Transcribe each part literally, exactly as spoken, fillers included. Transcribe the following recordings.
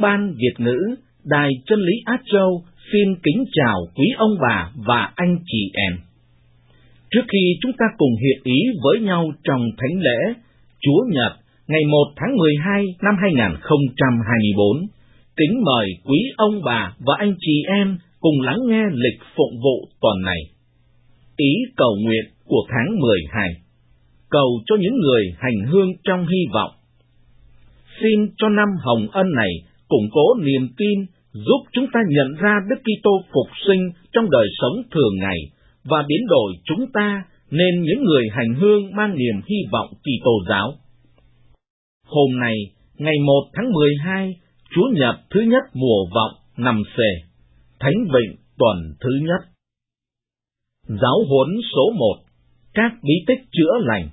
Ban Việt ngữ, Đài Chân lý Á Châu xin kính chào quý ông bà và anh chị em. Trước khi chúng ta cùng hiệp ý với nhau trong thánh lễ Chúa Nhật ngày một tháng mười hai năm hai nghìn không trăm hai mươi bốn, kính mời quý ông bà và anh chị em cùng lắng nghe lịch phụng vụ tuần này. Ý cầu nguyện của tháng mười hai, cầu cho những người hành hương trong hy vọng. Xin cho năm hồng ân này củng cố niềm tin, giúp chúng ta nhận ra Đức Kitô phục sinh trong đời sống thường ngày và biến đổi chúng ta nên những người hành hương mang niềm hy vọng Kitô giáo. Hôm nay, ngày một tháng mười hai, Chúa Nhật thứ nhất mùa vọng năm C, Thánh Vịnh tuần thứ nhất. Giáo huấn số một, các bí tích chữa lành.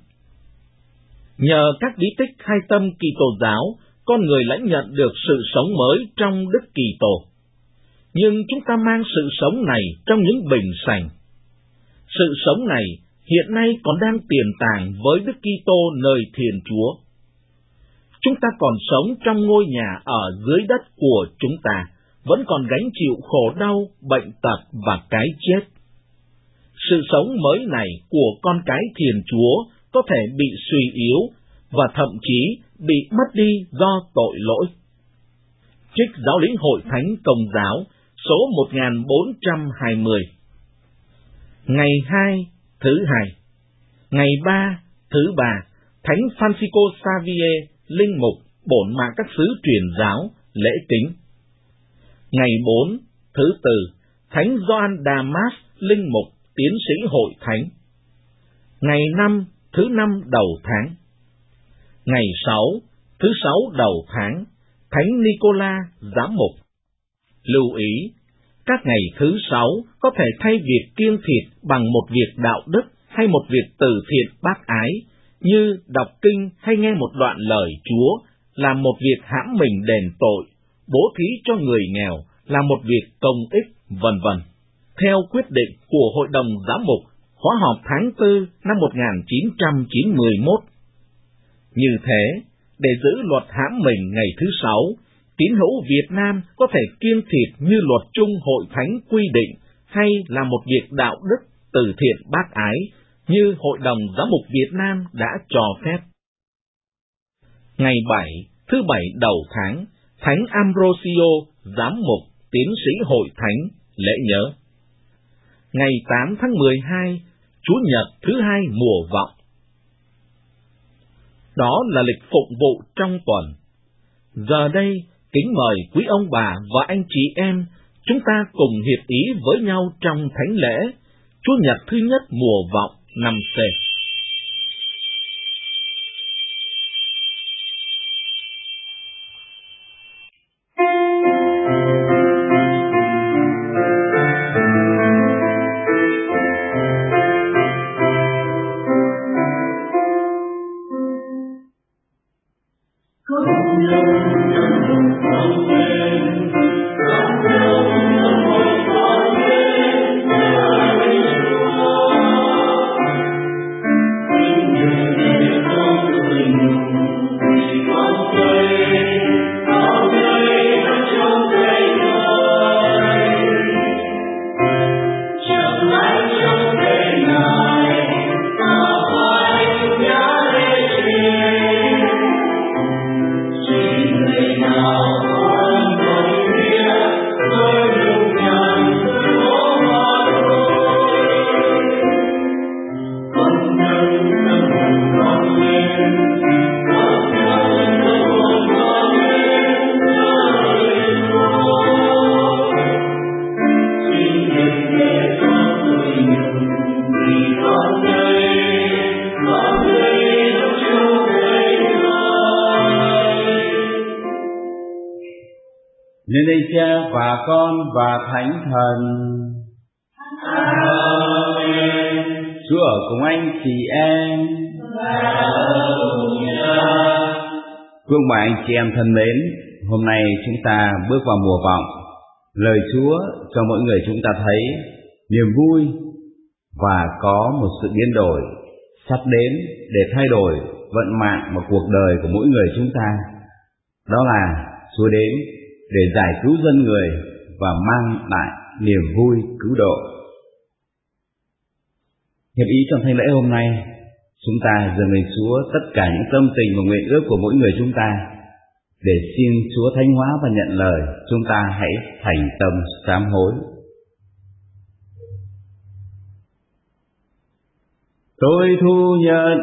Nhờ các bí tích khai tâm Kitô giáo, con người lãnh nhận được sự sống mới trong Đức Kitô. Nhưng chúng ta mang sự sống này trong những bình sành. Sự sống này hiện nay còn đang tiềm tàng với Đức Kitô nơi Thiên Chúa. Chúng ta còn sống trong ngôi nhà ở dưới đất của chúng ta, vẫn còn gánh chịu khổ đau, bệnh tật và cái chết. Sự sống mới này của con cái Thiên Chúa có thể bị suy yếu và thậm chí bị mất đi do tội lỗi. Trích Giáo lý Hội Thánh Công giáo số một nghìn bốn trăm hai mươi. Ngày hai, thứ hai. Ngày ba, thứ ba, Thánh Francisco Xavier, linh mục, bổn mạng các xứ truyền giáo, lễ kính. Ngày bốn, thứ tư, Thánh Gioan Damas, linh mục, tiến sĩ Hội Thánh. Ngày năm, thứ năm đầu tháng. Ngày sáu, thứ sáu đầu tháng, Thánh Nicola, giám mục. Lưu ý, các ngày thứ sáu có thể thay việc kiêng thịt bằng một việc đạo đức hay một việc từ thiện bác ái, như đọc kinh hay nghe một đoạn lời Chúa, là một việc hãm mình đền tội, bố thí cho người nghèo, là một việc công ích, vân vân. Theo quyết định của Hội đồng Giám mục, khóa họp tháng tư năm một nghìn chín trăm chín mươi mốt. Như thế, để giữ luật hãm mình ngày thứ sáu, tín hữu Việt Nam có thể kiêng thịt như luật chung Hội Thánh quy định, hay là một việc đạo đức, từ thiện bác ái, như Hội đồng Giám mục Việt Nam đã cho phép. Ngày bảy, thứ bảy đầu tháng, Thánh Ambrosio, giám mục, tiến sĩ Hội Thánh, lễ nhớ. Ngày tám tháng mười hai, Chủ nhật thứ hai mùa vọng. Đó là lịch phụng vụ trong tuần. Giờ đây, kính mời quý ông bà và anh chị em, chúng ta cùng hiệp ý với nhau trong thánh lễ Chủ nhật thứ nhất mùa vọng năm C. Nên đây Cha và Con và Thánh Thần. Amen. Chúa ở cùng anh chị em. Quý ông bà anh chị em thân mến, hôm nay chúng ta bước vào mùa vọng. Lời Chúa cho mỗi người chúng ta thấy niềm vui và có một sự biến đổi sắp đến để thay đổi vận mạng và cuộc đời của mỗi người chúng ta. Đó là Chúa đến để giải cứu dân người và mang lại niềm vui cứu độ. Hiệp ý trong thánh lễ hôm nay, chúng ta dâng lên Chúa tất cả những tâm tình và nguyện ước của mỗi người chúng ta, để xin Chúa thánh hóa và nhận lời. Chúng ta hãy thành tâm sám hối. Tôi thu nhận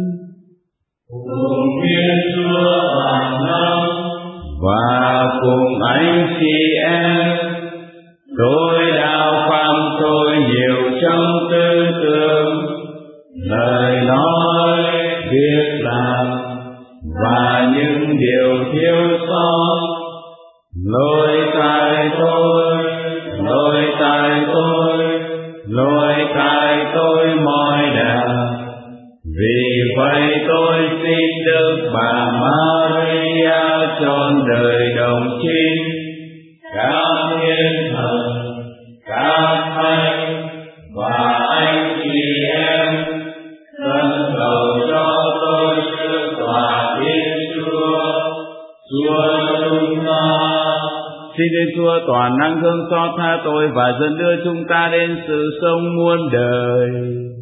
cùng Thiên Chúa toàn năng và cùng anh chị em, tôi đã phạm tội nhiều trong tư tưởng, lời nói, việc làm và những điều thiếu sót. Lỗi tại tôi, lỗi tại tôi, lỗi tại tôi mọi đà. Vì vậy tôi xin Đức Bà Maria trọn đời đồng trinh, các thiên thần, các thánh và anh chị em, thân cầu cho tôi sự tòa Thiên Chúa, Chúa chúng ta. Xin Thiên Chúa toàn năng thương xót tha tôi và dẫn đưa chúng ta đến sự sống muôn đời.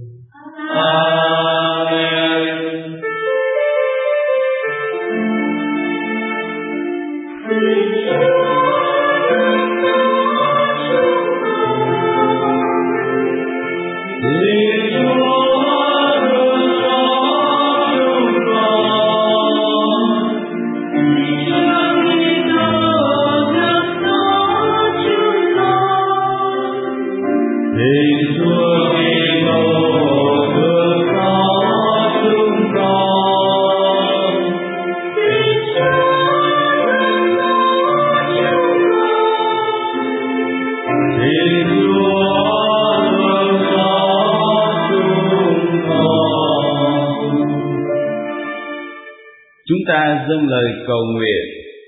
Amen. Chúng ta dâng lời cầu nguyện.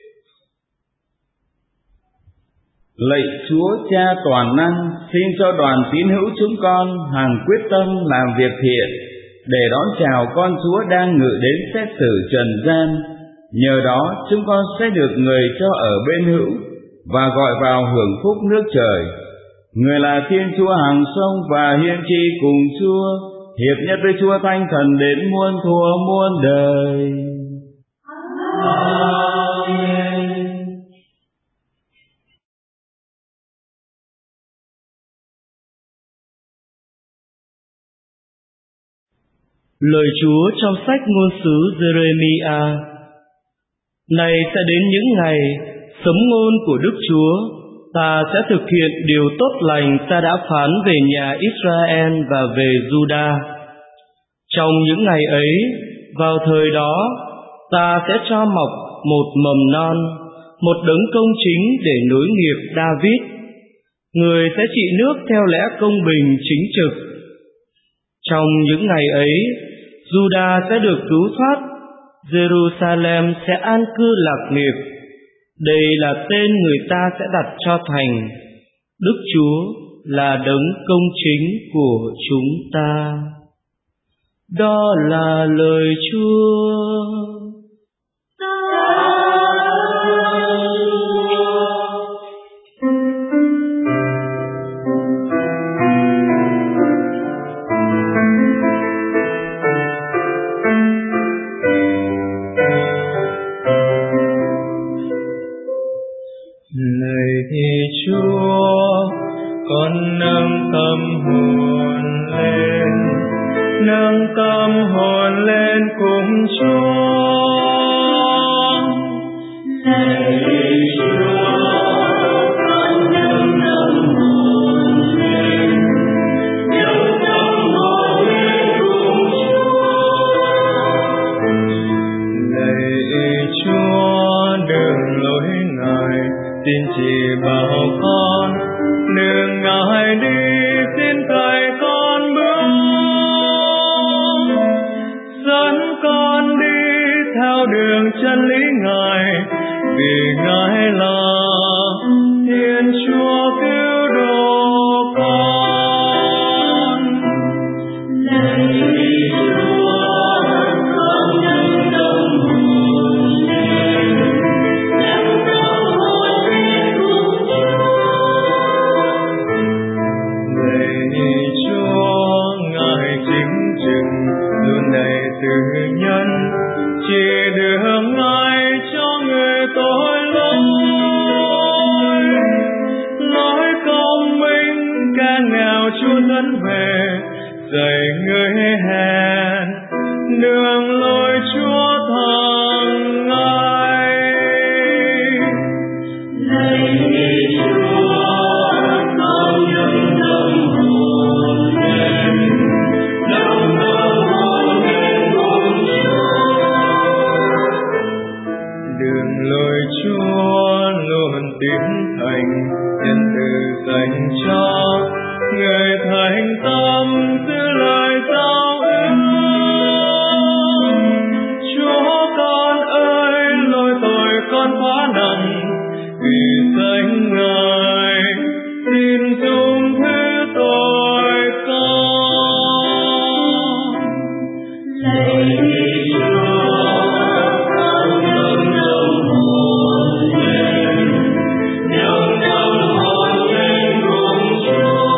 Lạy Chúa Cha toàn năng, xin cho đoàn tín hữu chúng con hằng quyết tâm làm việc thiện để đón chào con Chúa đang ngự đến xét xử trần gian. Nhờ đó chúng con sẽ được người cho ở bên hữu và gọi vào hưởng phúc nước trời. Người là Thiên Chúa hằng sống và hiên tri cùng Chúa, hiệp nhất với Chúa Thánh Thần đến muôn thuở muôn đời. Amen. Lời Chúa trong sách ngôn sứ Giê-rê-mi-a. Này sẽ đến những ngày sấm ngôn của Đức Chúa, ta sẽ thực hiện điều tốt lành ta đã phán về nhà Israel và về Juda. Trong những ngày ấy, vào thời đó, ta sẽ cho mọc một mầm non, một đấng công chính để nối nghiệp David. Người sẽ trị nước theo lẽ công bình chính trực. Trong những ngày ấy, Juda sẽ được cứu thoát, Jerusalem sẽ an cư lạc nghiệp. Đây là tên người ta sẽ đặt cho thành: Đức Chúa là đấng công chính của chúng ta. Đó là lời Chúa. Lạy Chúa, con nâng tâm hồn lên, nâng tâm hồn lên cùng Chúa. Lạy Chúa, con nâng tâm hồn lên, nâng tâm hồn lên cùng Chúa. Lạy Chúa, đừng lối Ngài, xin chỉ bảo con, đừng ngại đi, xin thầy con bước, dẫn con đi theo đường chân lý Ngài, vì Ngài là Thiên Chúa cứu độ con. Lạy Chúa, con nâng tâm hồn lên, nâng tâm hồn dẫn về, dạy người hèn đường lối Chúa thằng ngày. Lạy Chúa, con những tâm hồn mình, đồng tâm hồn mình cùng Chúa. Đường lối Chúa luôn tiến thành, nhân từ dành cho người thành tâm giữ lời giao ước. Chúa con ơi, lỗi tội con quá nặng, vì danh Ngài xin dung thứ tội con. Lạy Chúa, con nâng tâm hồn mình, nâng tâm hồn mình cùng Chúa.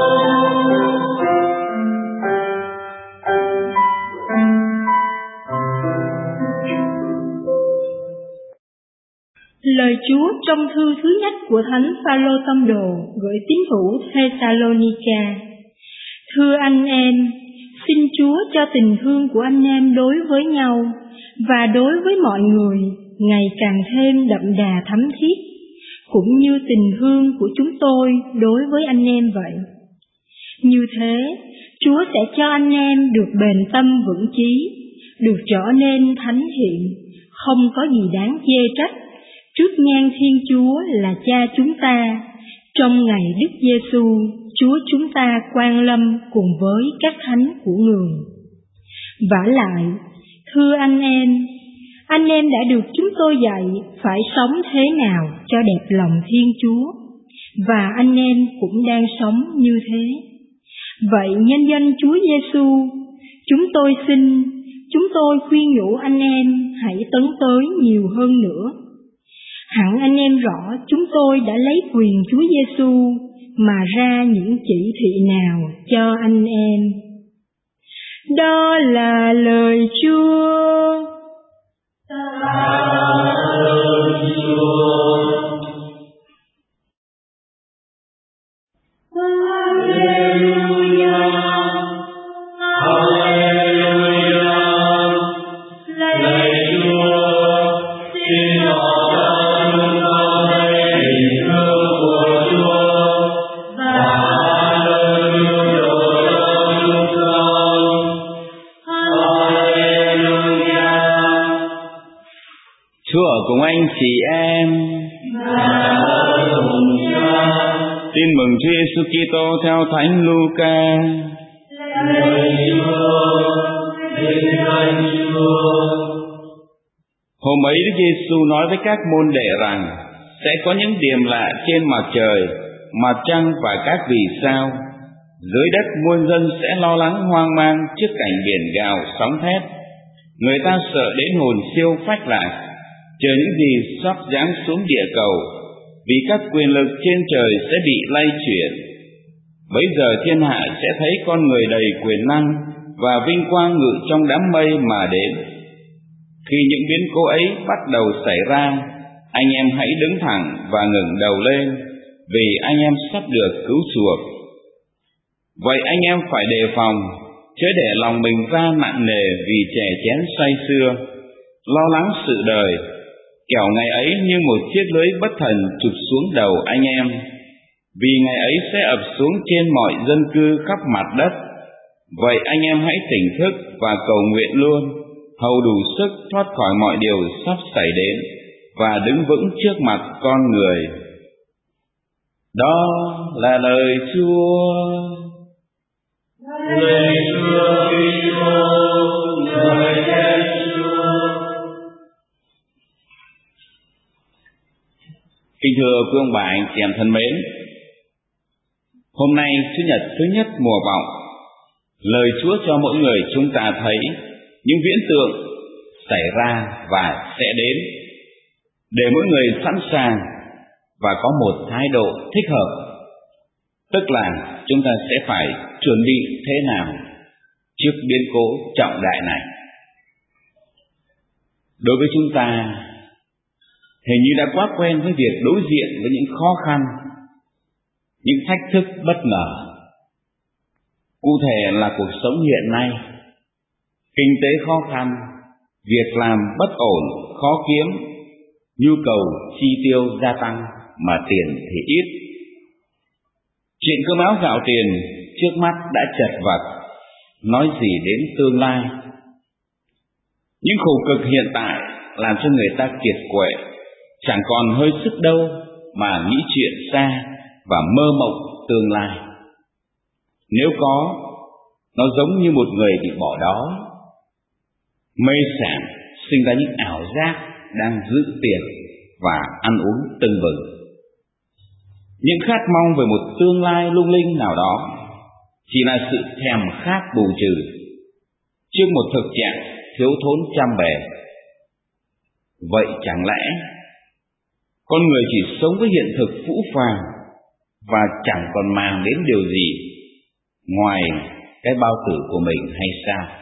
Lời Chúa trong thư thứ nhất của Thánh Phaolô Tông đồ gửi tín hữu Thessalonica. Thưa anh em, xin Chúa cho tình thương của anh em đối với nhau và đối với mọi người ngày càng thêm đậm đà thấm thiết, cũng như tình thương của chúng tôi đối với anh em vậy. Như thế, Chúa sẽ cho anh em được bền tâm vững chí, được trở nên thánh hiện, không có gì đáng chê trách trước ngang Thiên Chúa là Cha chúng ta, trong ngày Đức Giêsu Chúa chúng ta quang lâm cùng với các thánh của Người. Vả lại, thưa anh em, anh em đã được chúng tôi dạy phải sống thế nào cho đẹp lòng Thiên Chúa, và anh em cũng đang sống như thế. Vậy nhân danh Chúa Giêsu, chúng tôi xin, chúng tôi khuyên nhủ anh em hãy tấn tới nhiều hơn nữa. Hẳn anh em rõ chúng tôi đã lấy quyền Chúa Giêsu mà ra những chỉ thị nào cho anh em. Đó là lời Chúa. Ta ơn Chúa. Hallelujah, Hallelujah. Lạy Chúa, xin tỏ ra chúng con thấy tình thương của Chúa và ơn yêu dấu chúng con. Hallelujah. Chúa ở cùng anh chị em. Tin mừng Chúa Giêsu Kitô theo Thánh Luca. Hôm ấy Đức Giêsu nói với các môn đệ rằng sẽ có những điềm lạ trên mặt trời, mặt trăng và các vì sao. Dưới đất muôn dân sẽ lo lắng hoang mang trước cảnh biển gào sóng thét. Người ta sợ đến hồn siêu phách lạc, chờ những gì sắp giáng xuống địa cầu, vì các quyền lực trên trời sẽ bị lay chuyển. Bấy giờ thiên hạ sẽ thấy con người đầy quyền năng và vinh quang ngự trong đám mây mà đến. Khi những biến cố ấy bắt đầu xảy ra, anh em hãy đứng thẳng và ngẩng đầu lên, vì anh em sắp được cứu chuộc. Vậy anh em phải đề phòng, chớ để lòng mình ra nặng nề vì chè chén say sưa, lo lắng sự đời, kẻo ngày ấy như một chiếc lưới bất thần chụp xuống đầu anh em, vì ngày ấy sẽ ập xuống trên mọi dân cư khắp mặt đất. Vậy anh em hãy tỉnh thức và cầu nguyện luôn, hầu đủ sức thoát khỏi mọi điều sắp xảy đến và đứng vững trước mặt con người. Đó là lời Chúa. Lời Chúa Kitô, lời khen Chúa. Kính thưa quý ông bà anh chị em thân mến, hôm nay Chủ nhật thứ nhất mùa vọng, lời Chúa cho mỗi người chúng ta thấy những viễn tượng xảy ra và sẽ đến, để mỗi người sẵn sàng và có một thái độ thích hợp. Tức là chúng ta sẽ phải chuẩn bị thế nào trước biến cố trọng đại này. Đối với chúng ta, hình như đã quá quen với việc đối diện với những khó khăn, những thách thức bất ngờ. Cụ thể là cuộc sống hiện nay, kinh tế khó khăn, việc làm bất ổn, khó kiếm, nhu cầu chi tiêu gia tăng mà tiền thì ít. Chuyện cơm áo gạo tiền trước mắt đã chật vật, nói gì đến tương lai. Những khổ cực hiện tại làm cho người ta kiệt quệ, chẳng còn hơi sức đâu mà nghĩ chuyện xa và mơ mộng tương lai. Nếu có, nó giống như một người bị bỏ đói, mê sảng, sinh ra những ảo giác đang giữ tiền và ăn uống tưng bừng. Những khát mong về một tương lai lung linh nào đó chỉ là sự thèm khát bù trừ trước một thực trạng thiếu thốn trăm bề. Vậy chẳng lẽ con người chỉ sống với hiện thực phũ phàng và chẳng còn màng đến điều gì ngoài cái bao tử của mình hay sao?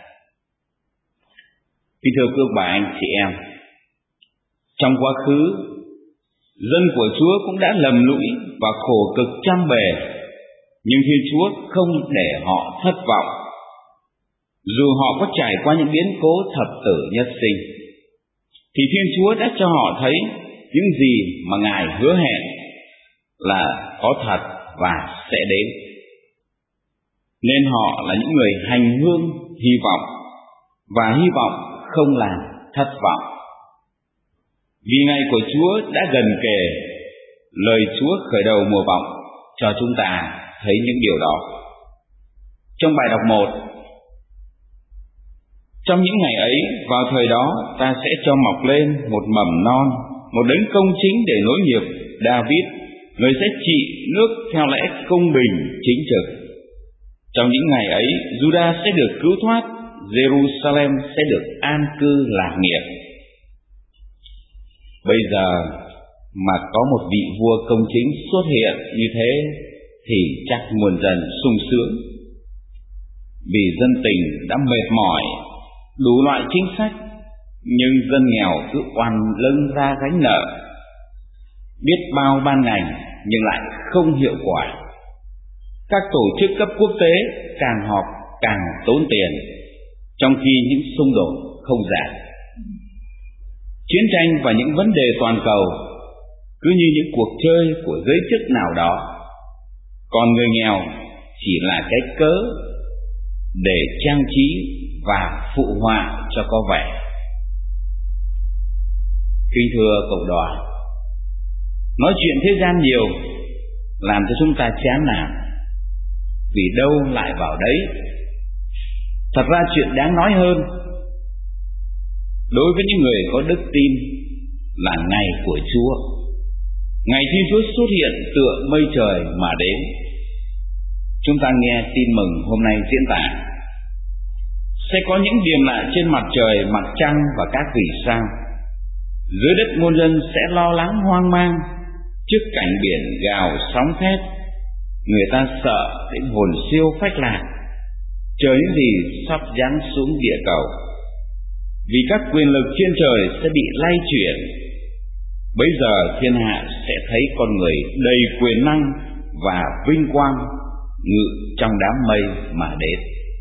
Kính thưa quý bà anh chị em, trong quá khứ, dân của Chúa cũng đã lầm lũi và khổ cực trăm bề, nhưng Thiên Chúa không để họ thất vọng. Dù họ có trải qua những biến cố thập tử nhất sinh, thì Thiên Chúa đã cho họ thấy những gì mà Ngài hứa hẹn là có thật và sẽ đến. Nên họ là những người hành hương hy vọng, và hy vọng không làm thất vọng. Vì ngày của Chúa đã gần kề, lời Chúa khởi đầu mùa vọng cho chúng ta thấy những điều đó. Trong bài đọc một, trong những ngày ấy, vào thời đó, ta sẽ cho mọc lên một mầm non, một đấng công chính để nối nghiệp David, người sẽ trị nước theo lẽ công bình chính trực. Trong những ngày ấy, Judah sẽ được cứu thoát, Jerusalem sẽ được an cư lạc nghiệp. Bây giờ mà có một vị vua công chính xuất hiện như thế thì chắc muôn dân sung sướng. Vì dân tình đã mệt mỏi đủ loại chính sách, nhưng dân nghèo cứ oằn lưng ra gánh nợ, biết bao ban ngành nhưng lại không hiệu quả. Các tổ chức cấp quốc tế càng họp càng tốn tiền, trong khi những xung đột không giảm. Chiến tranh và những vấn đề toàn cầu cứ như những cuộc chơi của giới chức nào đó, còn người nghèo chỉ là cái cớ để trang trí và phụ họa cho có vẻ. Kính thưa cộng đoàn, nói chuyện thế gian nhiều làm cho chúng ta chán nản, vì đâu lại vào đấy. Thật ra chuyện đáng nói hơn đối với những người có đức tin là ngày của Chúa, ngày Thiên Chúa xuất hiện tựa mây trời mà đến. Chúng ta nghe tin mừng hôm nay diễn tả sẽ có những điềm lạ trên mặt trời, mặt trăng và các vì sao. Dưới đất muôn dân sẽ lo lắng hoang mang trước cảnh biển gào sóng thét. Người ta sợ đến hồn siêu phách lạc, chờ những gì sắp giáng xuống địa cầu. Vì các quyền lực trên trời sẽ bị lay chuyển. Bấy giờ thiên hạ sẽ thấy con người đầy quyền năng và vinh quang ngự trong đám mây mà đến.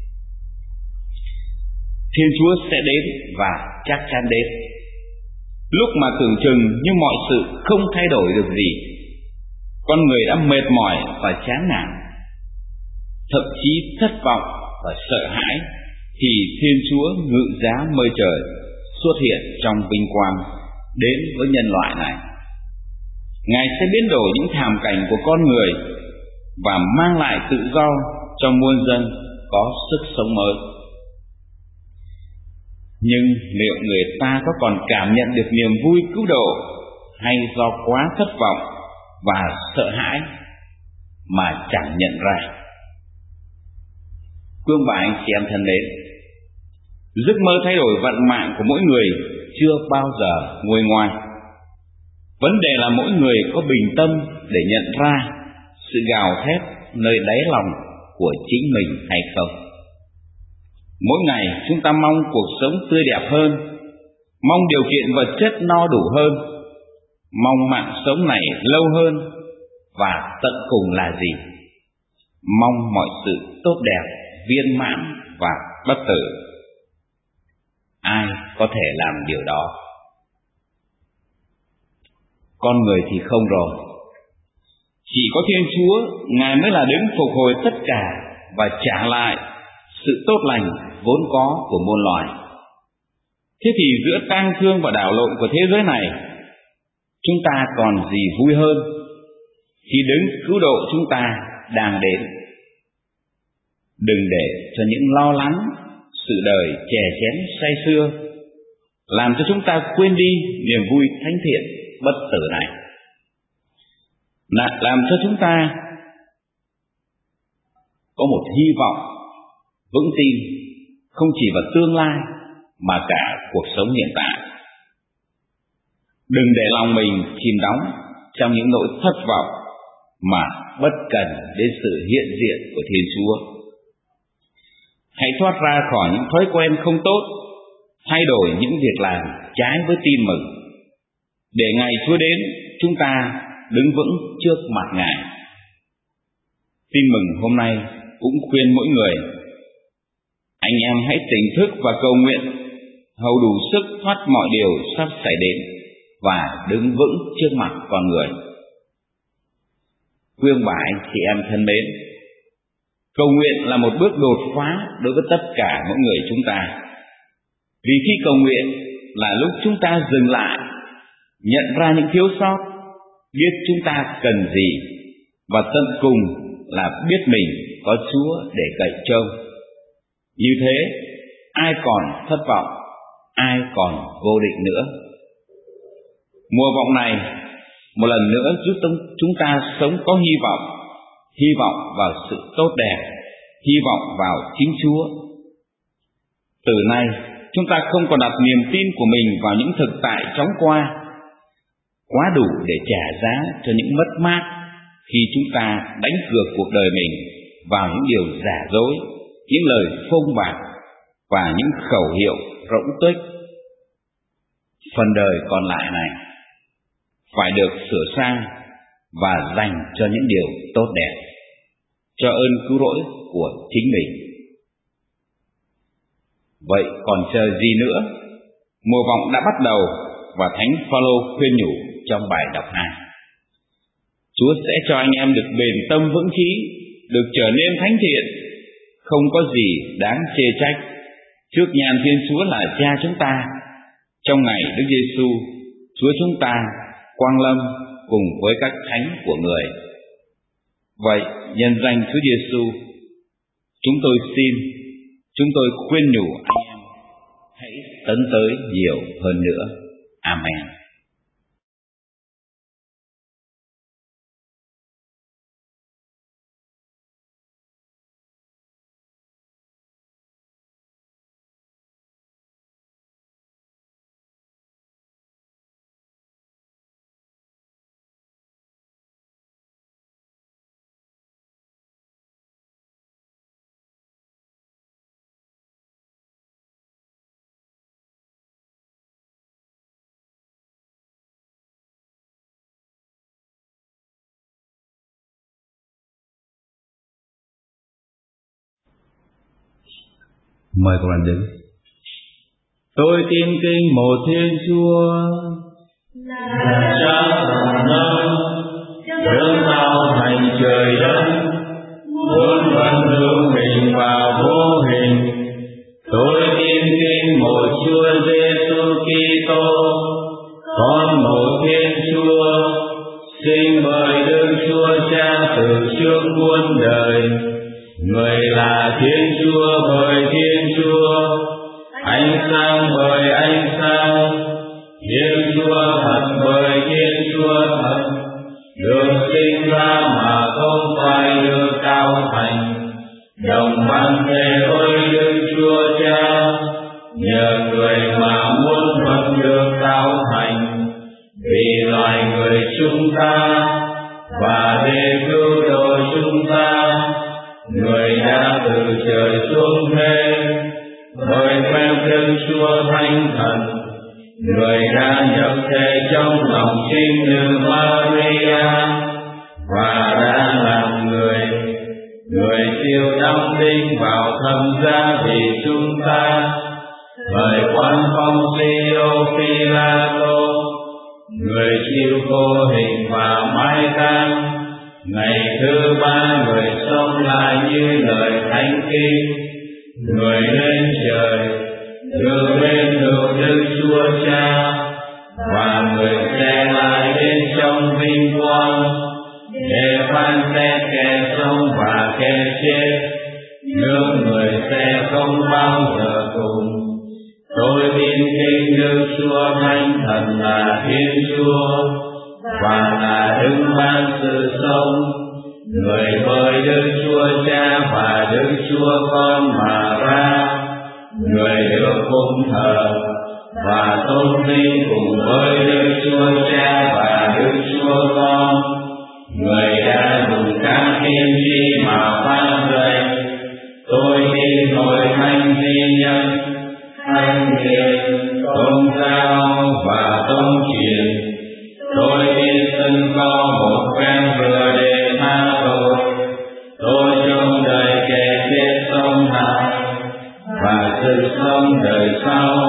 Thiên Chúa sẽ đến và chắc chắn đến. Lúc mà tưởng chừng như mọi sự không thay đổi được gì, con người đã mệt mỏi và chán nản, thậm chí thất vọng và sợ hãi, thì Thiên Chúa ngự giá mây trời xuất hiện trong vinh quang đến với nhân loại này. Ngài sẽ biến đổi những thảm cảnh của con người và mang lại tự do cho muôn dân có sức sống mới. Nhưng liệu người ta có còn cảm nhận được niềm vui cứu độ, hay do quá thất vọng và sợ hãi mà chẳng nhận ra? Quý ông bà anh chị em thân mến, giấc mơ thay đổi vận mạng của mỗi người chưa bao giờ nguôi ngoai. Vấn đề là mỗi người có bình tâm để nhận ra sự gào thét nơi đáy lòng của chính mình hay không. Mỗi ngày chúng ta mong cuộc sống tươi đẹp hơn, mong điều kiện vật chất no đủ hơn, mong mạng sống này lâu hơn, và tận cùng là gì? Mong mọi sự tốt đẹp viên mãn và bất tử. Ai có thể làm điều đó? Con người thì không rồi. Chỉ có Thiên Chúa, Ngài mới là đấng phục hồi tất cả và trả lại sự tốt lành vốn có của muôn loài. Thế thì giữa tang thương và đảo lộn của thế giới này, chúng ta còn gì vui hơn khi đấng cứu độ chúng ta đang đến. Đừng để cho những lo lắng, sự đời chè chén say sưa làm cho chúng ta quên đi niềm vui thánh thiện bất tử này. Làm cho chúng ta có một hy vọng vững tin không chỉ vào tương lai mà cả cuộc sống hiện tại. Đừng để lòng mình chìm đắm trong những nỗi thất vọng mà bất cần đến sự hiện diện của Thiên Chúa. Hãy thoát ra khỏi những thói quen không tốt, thay đổi những việc làm trái với tin mừng, để ngày Chúa đến chúng ta đứng vững trước mặt Ngài. Tin mừng hôm nay cũng khuyên mỗi người, anh em hãy tỉnh thức và cầu nguyện, hầu đủ sức thoát mọi điều sắp xảy đến và đứng vững trước mặt con người. Quý ông bà anh chị em thân mến, cầu nguyện là một bước đột phá đối với tất cả mỗi người chúng ta. Vì khi cầu nguyện là lúc chúng ta dừng lại, nhận ra những thiếu sót, biết chúng ta cần gì, và tận cùng là biết mình có Chúa để cậy trông. Như thế, ai còn thất vọng, ai còn vô định nữa. Mùa vọng này một lần nữa giúp chúng ta sống có hy vọng, hy vọng vào sự tốt đẹp, hy vọng vào chính Chúa. Từ nay, chúng ta không còn đặt niềm tin của mình vào những thực tại chóng qua, quá đủ để trả giá cho những mất mát khi chúng ta đánh cược cuộc đời mình vào những điều giả dối, những lời phông bạt và những khẩu hiệu rỗng tuếch. Phần đời còn lại này phải được sửa sang và dành cho những điều tốt đẹp, cho ơn cứu rỗi của chính mình. Vậy còn chờ gì nữa? Mùa vọng đã bắt đầu và Thánh Phaolô khuyên nhủ trong bài đọc hai. Chúa sẽ cho anh em được bền tâm vững chí, được trở nên thánh thiện, không có gì đáng chê trách trước nhan Thiên Chúa là Cha chúng ta trong ngày Đức Giêsu Chúa chúng ta quang lâm cùng với các thánh của người. Vậy nhân danh Chúa Giêsu, chúng tôi xin, chúng tôi khuyên nhủ anh em hãy tấn tới nhiều hơn nữa. Amen. Mời các bạn đứng. Tôi tin kinh một Thiên Chúa, là Cha toàn năng, đấng tạo thành trời đất, muôn vật hữu hình và vô hình. Tôi tin kinh một Chúa Giêsu Kitô, con một Thiên Chúa, sinh bởi Đức Chúa Cha từ trước muôn đời. Người là Thiên Chúa bởi Thiên Chúa, ánh sáng bởi ánh sáng, Thiên Chúa thật bởi Thiên Chúa thật, được sinh ra mà không phải được tạo thành, đồng ban thể với Đức Chúa Cha, nhờ người mà muôn vật được tạo thành, vì loài người chúng ta và để cứu độ chúng ta. Người đã từ trời xuống thế, bởi phép Đức Chúa Thánh Thần, người đã nhập thể trong lòng trinh nữ Maria và đã làm người, người chịu đóng đinh vào thập giá vì chúng ta. Thời quan phong Phi-ô Phi-la-tô, người chịu khô hình và mai táng. Ngày thứ ba người sống lại như lời thánh kinh. Người lên trời, đưa bên hữu Đức Chúa Cha, và người sẽ lại đến trong vinh quang, để phán xét kẻ sống và kẻ chết. Nước người sẽ không bao giờ cùng. Tôi tin kính Đức Chúa Thánh Thần là Thiên Chúa, và là Đức ban sự sống, người bởi Đức Chúa Cha và Đức Chúa Con mà ra. Người được phụng thờ và tôn vinh cùng với Đức Chúa Cha và Đức Chúa Con. Người đã dùng các tiên tri mà phán dạy. Tôi tin hội thánh duy nhất, thánh hiền, tôn giáo và tôn truyền. Tôi tin từng có một phen vừa để tha tội. Tôi trong đời kẻ chết sống lại, và sự sống đời sau.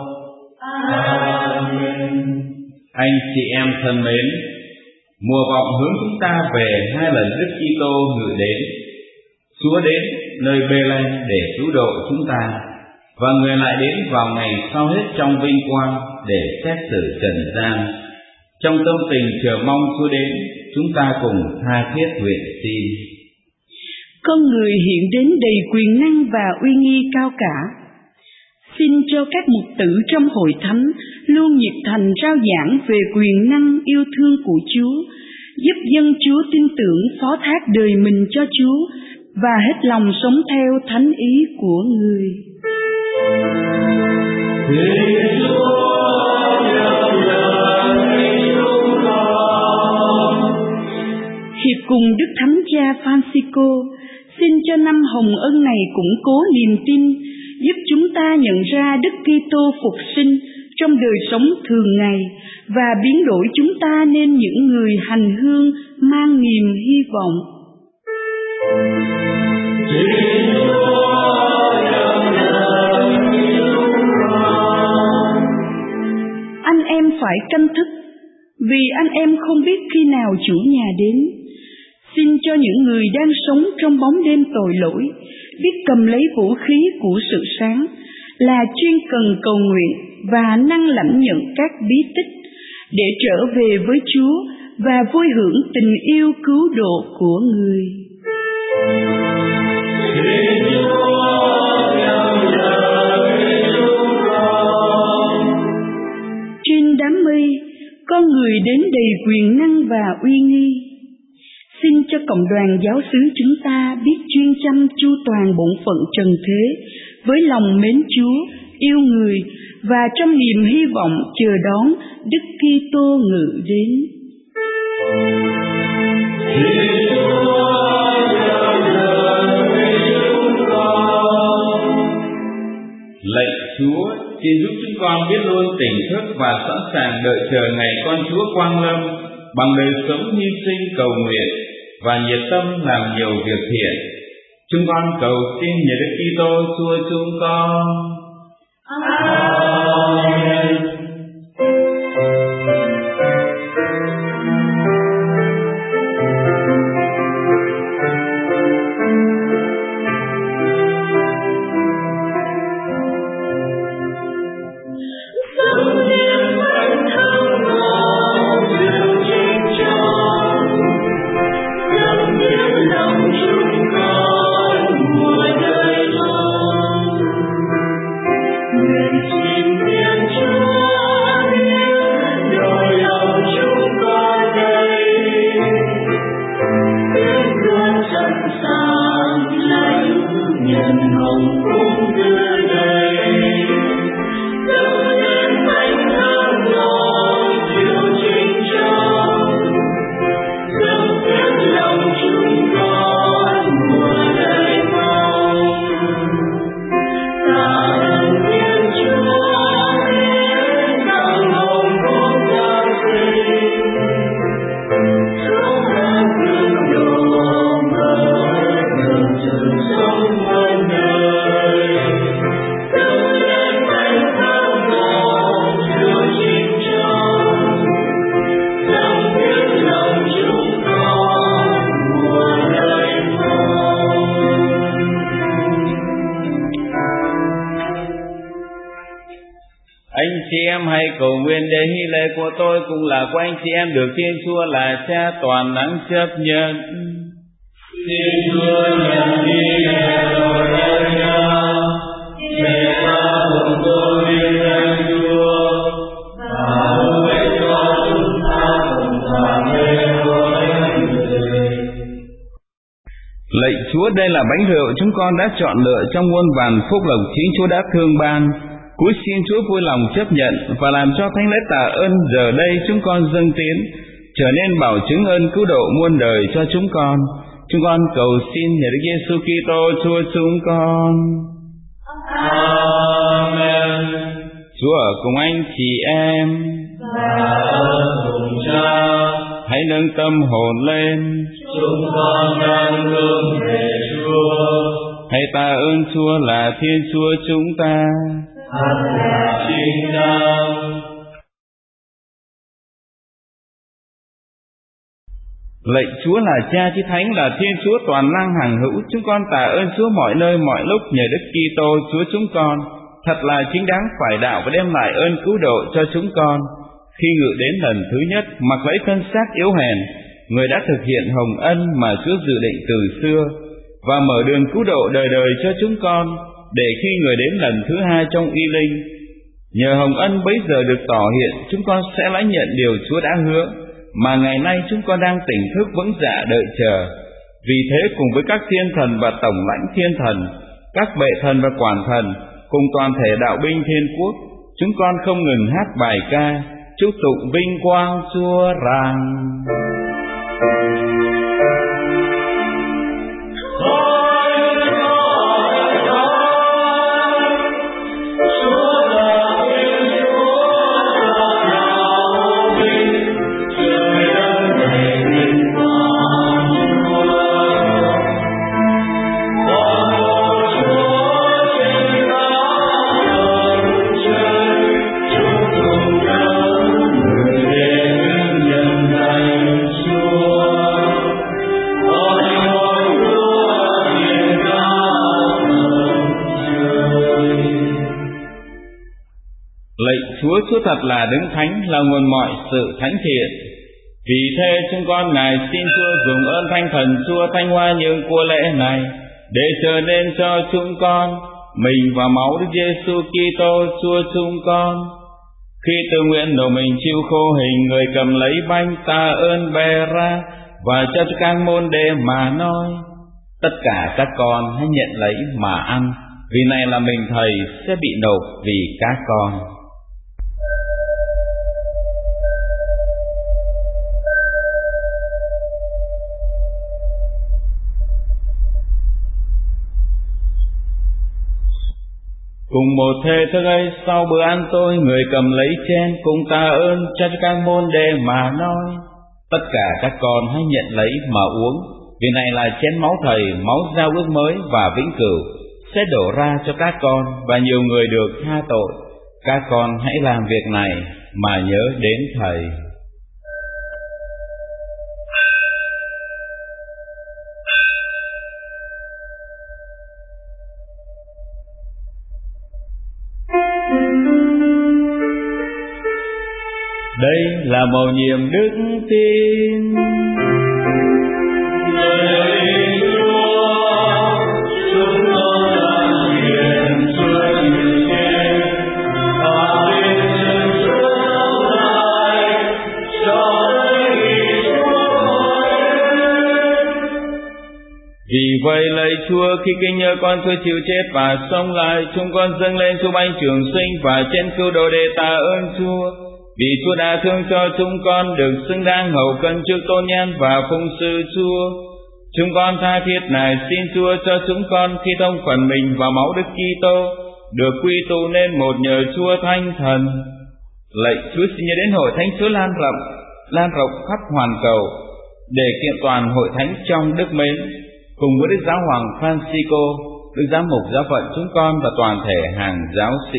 Amen. Anh chị em thân mến, mùa vọng hướng chúng ta về hai lần Đức Kitô ngự đến. Chúa đến nơi Bê-lem để cứu độ chúng ta, và người lại đến vào ngày sau hết trong vinh quang để xét xử trần gian. Trong tâm tình chờ mong Chúa đến, chúng ta cùng tha thiết nguyện xin. Con người hiện đến đầy quyền năng và uy nghi cao cả. Xin cho các mục tử trong hội thánh luôn nhiệt thành rao giảng về quyền năng yêu thương của Chúa, giúp dân Chúa tin tưởng phó thác đời mình cho Chúa và hết lòng sống theo thánh ý của người. Hiệp cùng Đức Thánh Cha Francisco, xin cho năm hồng ân này củng cố niềm tin, giúp chúng ta nhận ra Đức Kitô phục sinh trong đời sống thường ngày và biến đổi chúng ta nên những người hành hương mang niềm hy vọng. Anh em phải canh thức, vì anh em không biết khi nào chủ nhà đến. Xin cho những người đang sống trong bóng đêm tội lỗi biết cầm lấy vũ khí của sự sáng, là chuyên cần cầu nguyện và năng lãnh nhận các bí tích để trở về với Chúa và vui hưởng tình yêu cứu độ của người. Trên đám mây, con người đến đầy quyền năng và uy nghi. Xin cho cộng đoàn giáo xứ chúng ta biết chuyên chăm chu toàn bổn phận trần thế với lòng mến Chúa, yêu người và trong niềm hy vọng chờ đón Đức Kitô ngự đến. Lạy Chúa, xin giúp chúng con biết luôn tỉnh thức và sẵn sàng đợi chờ ngày con Chúa quang lâm bằng đời sống hy sinh cầu nguyện và nhiệt tâm làm nhiều việc thiện. Chúng con cầu xin nhờ Đức Kitô Chúa chúng con. Amen. So Anh chị em hãy cầu nguyện để hy lễ của tôi cũng là của anh chị em được Thiên Chúa là Cha toàn năng chấp nhận. Xin Chúa nhận đi lễ tội lỗi nhau, để ta cùng tôn vinh danh Chúa, và hứa ích cho chúng ta cùng hòa lên với người. Lạy Chúa, đây là bánh rượu chúng con đã chọn lựa trong muôn vàn phúc lộc chính Chúa đã thương ban. Cúi xin Chúa vui lòng chấp nhận và làm cho thánh lễ tạ ơn giờ đây chúng con dâng tiến trở nên bảo chứng ơn cứu độ muôn đời cho chúng con. Chúng con cầu xin nhờ Đức Giêsu Kitô Chúa chúng con. Amen. Chúa ở cùng anh chị em Và ở cùng Cha. Hãy nâng tâm hồn lên. Chúng con đang hướng về Chúa. Hãy tạ ơn Chúa là Thiên Chúa chúng ta. Thật là chính đáng. Lạy Chúa là Cha Chí Thánh, là Thiên Chúa toàn năng hằng hữu, chúng con tạ ơn Chúa mọi nơi mọi lúc nhờ Đức Kitô Chúa chúng con. Thật là chính đáng phải đạo và đem lại ơn cứu độ cho chúng con. Khi ngự đến lần thứ nhất, mặc lấy thân xác yếu hèn, Người đã thực hiện hồng ân mà Chúa dự định từ xưa, và mở đường cứu độ đời đời cho chúng con, để khi Người đến lần thứ hai trong y linh, nhờ hồng ân bấy giờ được tỏ hiện, chúng con sẽ lãnh nhận điều Chúa đã hứa, mà ngày nay chúng con đang tỉnh thức vững dạ đợi chờ. Vì thế cùng với các thiên thần và tổng lãnh thiên thần, các bệ thần và quản thần, cùng toàn thể đạo binh thiên quốc, chúng con không ngừng hát bài ca chúc tụng vinh quang Chúa rằng: Chúa, Chúa thật là Đấng Thánh, là nguồn mọi sự thánh thiện. Vì thế chúng con ngài xin Chúa dùng ơn Thánh Thần Chúa thanh hoa những của lễ này, để trở nên cho chúng con mình và máu Đức Giêsu Kitô Chúa chúng con. Khi tự nguyện nộp mình chịu khô hình, Người cầm lấy bánh tạ ơn bè ra và cho các môn đệ mà nói: tất cả các con hãy nhận lấy mà ăn, vì này là mình Thầy sẽ bị nộp vì các con. Cùng một thế thức ấy, sau bữa ăn tôi, Người cầm lấy chén cùng tạ ơn cho các môn đệ mà nói: tất cả các con hãy nhận lấy mà uống, vì này là chén máu Thầy, máu giao ước mới và vĩnh cửu, sẽ đổ ra cho các con và nhiều người được tha tội. Các con hãy làm việc này mà nhớ đến Thầy. Đây là mầu nhiệm đức tin. Lạy Chúa, chúng con đang nguyện Chúa chịu chết và tin chân Chúa sống lại cho tới khi Chúa đến. Vì vậy lạy Chúa, khi kinh nhớ con Chúa chịu chết và sống lại, chúng con dâng lên Chúa bánh trường sinh và chén cứu độ để tạ ơn Chúa. Vì Chúa đã thương cho chúng con được xứng đáng hầu cân trước tôn nhan và phụng sự Chúa, chúng con tha thiết này xin Chúa cho chúng con khi thông phần mình vào máu Đức Kitô được quy tụ nên một nhờ Chúa Thánh Thần. Lạy Chúa, xin nhớ đến hội thánh Chúa lan rộng, lan rộng khắp hoàn cầu, để kiện toàn hội thánh trong đức mến, cùng với Đức Giáo Hoàng Francisco, Đức Giám mục giáo phận chúng con và toàn thể hàng giáo sĩ.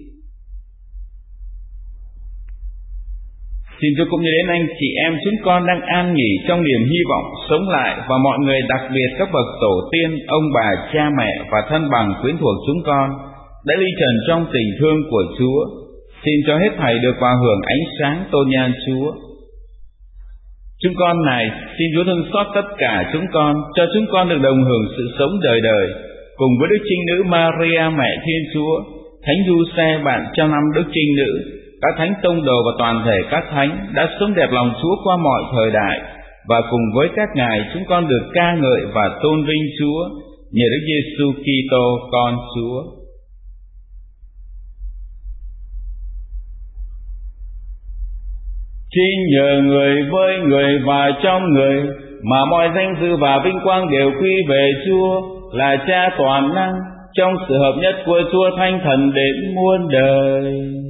Xin Chúa cũng như đến anh chị em chúng con đang an nghỉ trong niềm hy vọng sống lại, và mọi người đặc biệt các bậc tổ tiên, ông bà, cha mẹ và thân bằng quyến thuộc chúng con đã ly trần trong tình thương của Chúa. xin cho hết thảy được vào hưởng ánh sáng tôn nhan Chúa. Chúng con này, xin Chúa thương xót tất cả chúng con, cho chúng con được đồng hưởng sự sống đời đời, cùng với Đức Trinh Nữ Maria Mẹ Thiên Chúa, Thánh Giuse bạn trăm năm Đức Trinh Nữ, các thánh tông đồ và toàn thể các thánh đã sống đẹp lòng Chúa qua mọi thời đại, và cùng với các ngài chúng con được ca ngợi và tôn vinh Chúa nhờ Đức Giêsu Kitô con Chúa. Chính nhờ người với người và trong người mà mọi danh dự và vinh quang đều quy về Chúa là Cha toàn năng, trong sự hợp nhất của Chúa Thánh Thần đến muôn đời.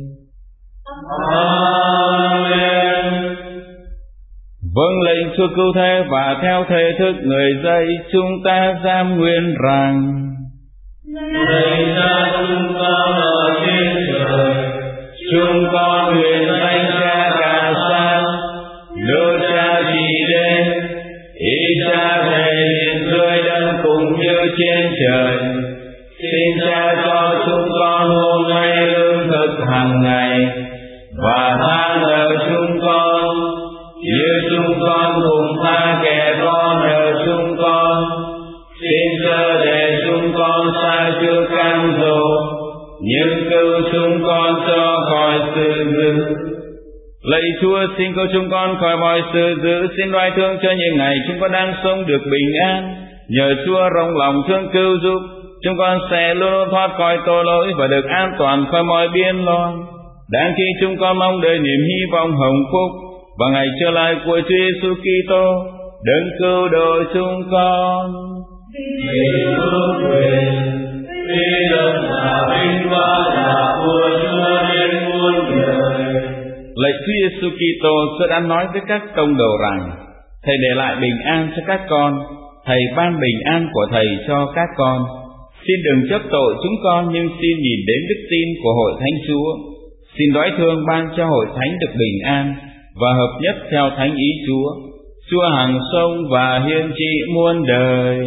Amen. Vâng lệnh Chúa cứu thế và theo thể thức người dạy chúng ta giam nguyện rằng: Lạy Cha chúng con ở trên trời, chúng con nguyện danh Cha cả sáng, nước Cha trị đến, ý Cha thể hiện dưới đất cũng như trên trời. Xin Cha cho chúng con hôm nay lương thực hàng ngày, và tha nợ chúng con như chúng con cùng tha kẻ có nợ chúng con. Xin chớ để chúng con sa trước cam dỗ, nhưng cứu chúng con cho khỏi sự dữ. Lạy Chúa, xin cứu chúng con khỏi mọi sự dữ. Xin đoái thương cho những ngày chúng con đang sống được bình an. Nhờ Chúa rộng lòng thương cứu giúp, chúng con sẽ luôn luôn thoát khỏi tội lỗi và được an toàn khỏi mọi biên loạn. Đang khi chúng con mong đợi niềm hy vọng hồng phúc và ngày trở lại của Chúa Giêsu Kitô, đấng cứu độ chúng con. Vì Chúa quyền, vì lực và vinh quang là của Chúa đến muôn đời. Lạy Chúa Giêsu Kitô, Chúa đã nói với các tông đồ rằng: Thầy để lại bình an cho các con, Thầy ban bình an của Thầy cho các con. Xin đừng chấp tội chúng con, nhưng xin nhìn đến đức tin của Hội Thánh Chúa. Xin đoái thương ban cho Hội Thánh được bình an và hợp nhất theo thánh ý Chúa. Chúa hằng sống và hiên trị muôn đời.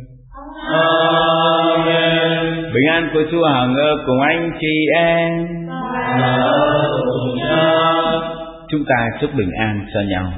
Amen. Bình an của Chúa hằng ở cùng anh chị em. Chúng ta chúc bình an cho nhau.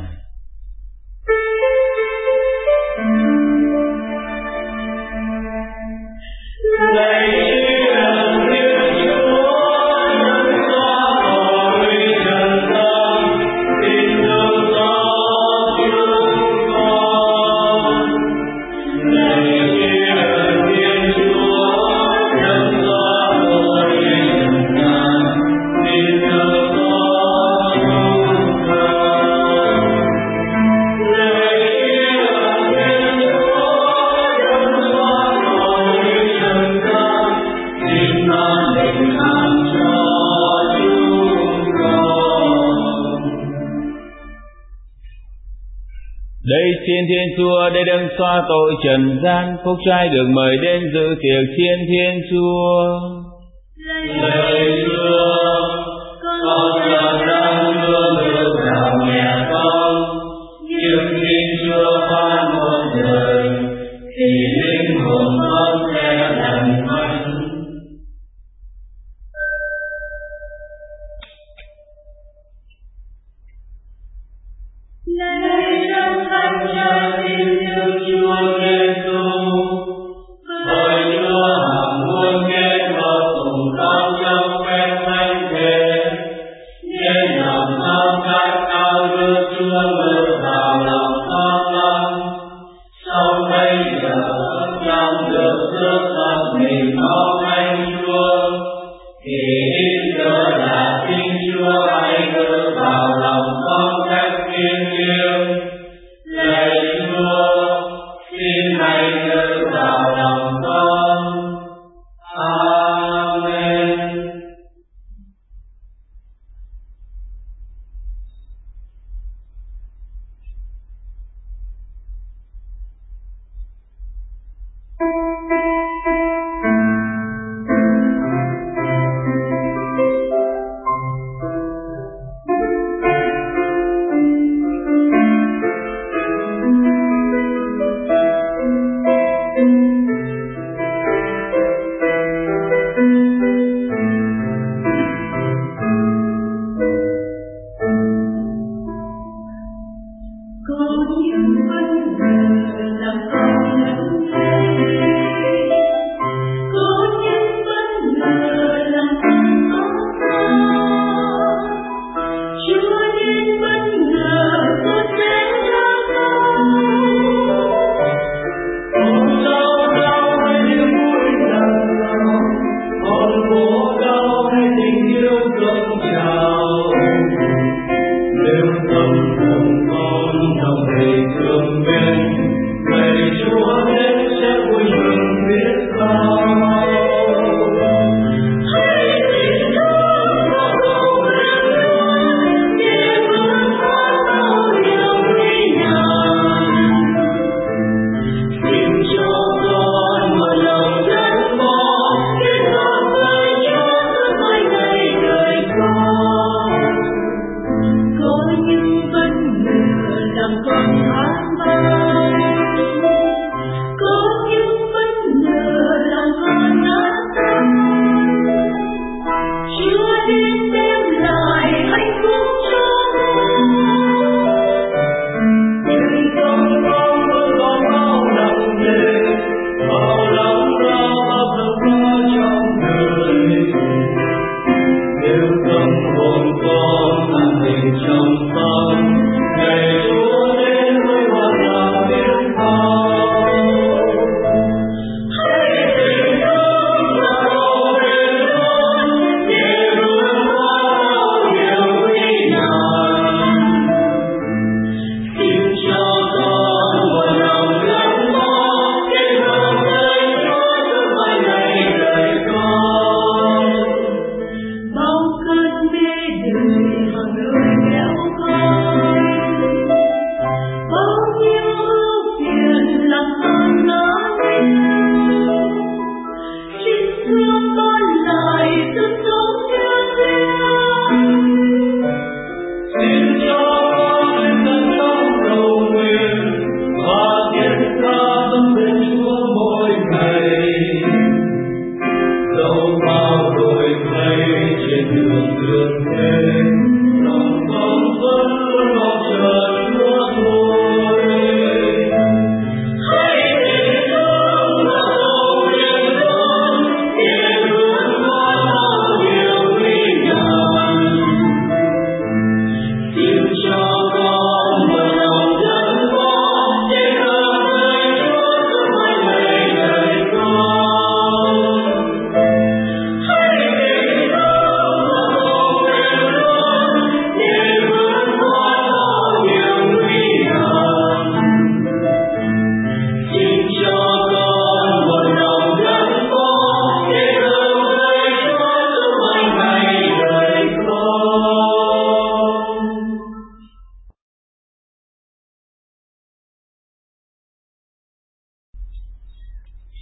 Xin Thiên Chúa để đấng xóa tội trần gian, phúc trai được mời đến dự tiệc Thiên Thiên Chúa. Lạy Chúa, con giờ đang luôn được vào nhà con, nhưng xin Chúa phán một đời, thì linh hồn con sẽ lành mạnh. Lạy Chúa, Thánh Cha tin yêu Chúa Giêsu, bởi Chúa hằng muốn kết hợp cùng con trong phép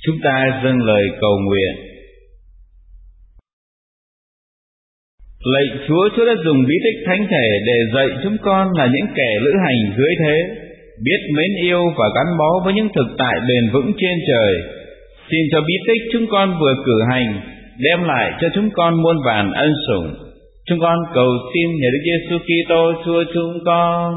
Chúng ta dâng lời cầu nguyện. Lạy Chúa, Chúa đã dùng bí tích thánh thể để dạy chúng con là những kẻ lữ hành dưới thế, biết mến yêu và gắn bó với những thực tại bền vững trên trời. Xin cho bí tích chúng con vừa cử hành đem lại cho chúng con muôn vàn ân sủng. Chúng con cầu xin nhờ Đức Giêsu Kitô Chúa chúng con.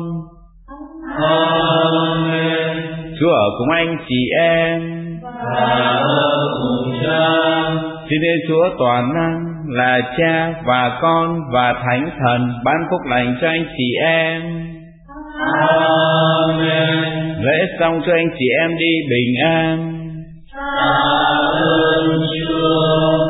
Amen. Chúa ở cùng anh chị em và ở cùng Cha. Xin Thiên Chúa toàn năng là Cha và Con và Thánh Thần ban phúc lành cho anh chị em. Amen. Lễ xong cho anh chị em đi bình an. Tạ ơn Chúa.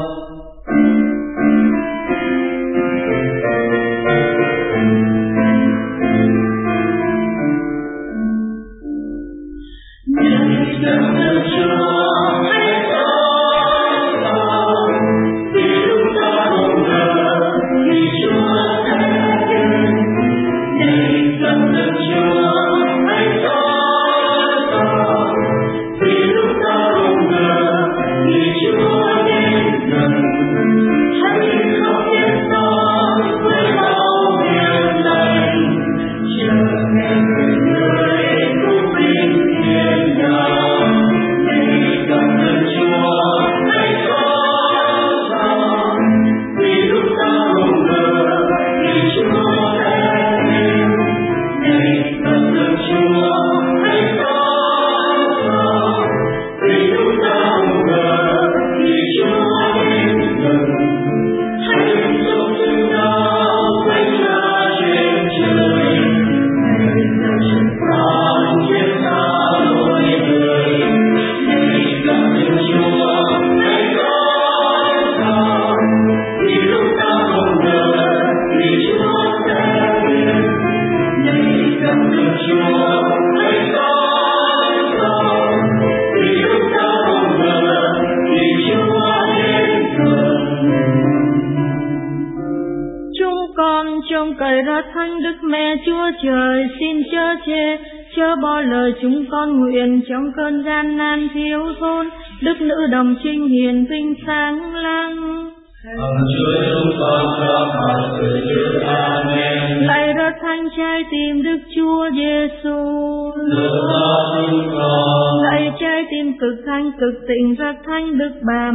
Chúng con nguyện trong cơn gian nan thiếu thốn, đức nữ đồng trinh hiền vinh sáng lăng. Hằng chúa chúng con cho mọi sự giữ. Amen. Lạy rất thánh trái tim Đức Chúa Giêsu, Được đó chúng con. lạy trái tim cực thánh cực tịnh rất thánh Đức Bà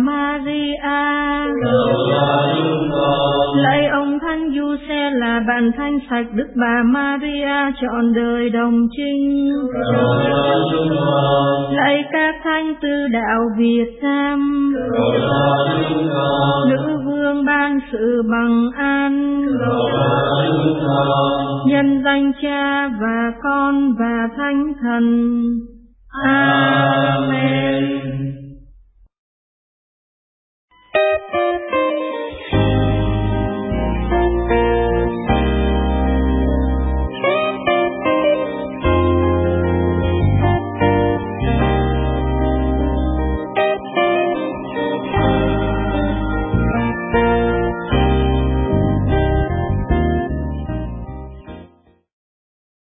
Maria, Được đó chúng con. lạy ông thánh Giuse là bạn thánh sạch Đức Bà Maria trọn đời đồng trinh, Được đó chúng con. lạy các thánh tư đạo Việt Nam, Được đó chúng con. nữ vương ban sự bằng an, Được đó chúng con. nhân danh Cha và Con và Thánh Thần. Amen.